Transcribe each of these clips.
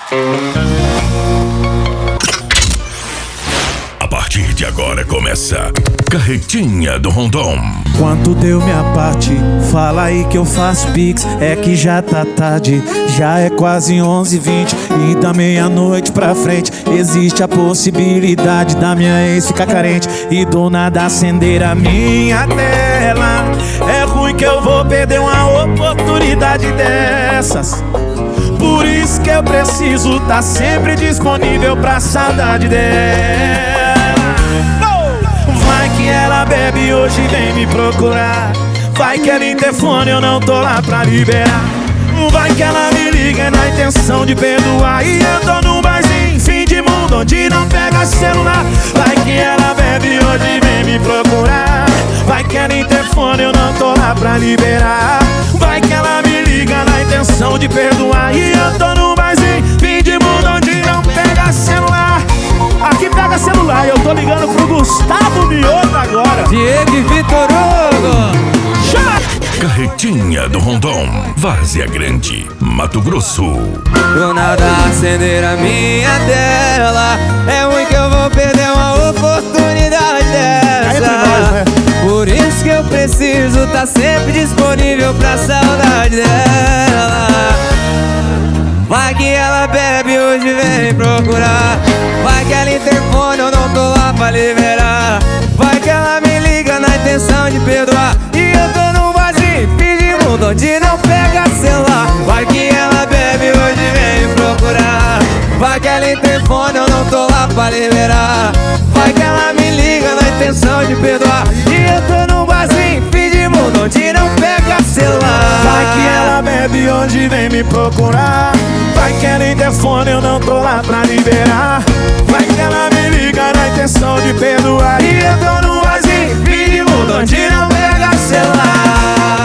A partir de agora começa Carretinha do Rondon. Quanto deu minha parte? Fala aí que eu faço pix. É que já tá tarde, já é quase 11h20. E da meia-noite pra frente existe a possibilidade da minha ex ficar carente e do nada acender a minha tela. É ruim que eu vou perder uma oportunidade dessas. Por isso que eu preciso tá sempre disponível pra saudade dela. Vai que ela bebe hoje e vem me procurar. Vai que ela interfone, eu não tô lá pra liberar. Vai que ela me liga na intenção de perdoar. E eu tô num barzinho, fim de mundo, onde não pega celular. Vai que ela bebe hoje e vem me procurar. Vai que ela interfone, eu não tô lá pra liberar. Vai que ela me liga na intenção de perdoar. E eu tô num barzinho, fim de mundo, onde não pega celular. Aqui pega celular, eu tô ligando pro Gustavo Mioto agora. Diego e Vitor Hugo. Carretinha do Rondon, Várzea Grande, Mato Grosso. Do nada acender a minha tela. É ruim que eu vou perder uma oportunidade dessa. Por isso que eu preciso tá sempre disponível pra saudade dela. Vai que ela bebe hoje vem procurar. Vai que ela interfone, eu não tô lá pra liberar. Vai que ela me liga na intenção de perdoar. E eu tô num vazio, pedindo onde não pega celular. Vai que ela bebe hoje vem procurar. Vai que ela interfone, eu não tô lá pra liberar. Vai que ela me liga na intenção de perdoar. E eu tô num vazio, pedindo onde não pega celular. Vai que ela bebe hoje vem me procurar. Vai que ela interfone, eu não tô lá pra liberar. Vai que ela me liga na intenção de perdoar. E eu tô no vazio, pedindo onde não pega celular.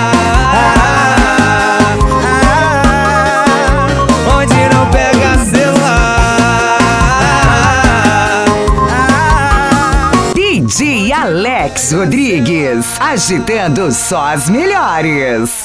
Onde não pega celular. DJ Alex Rodrigues, agitando só as melhores.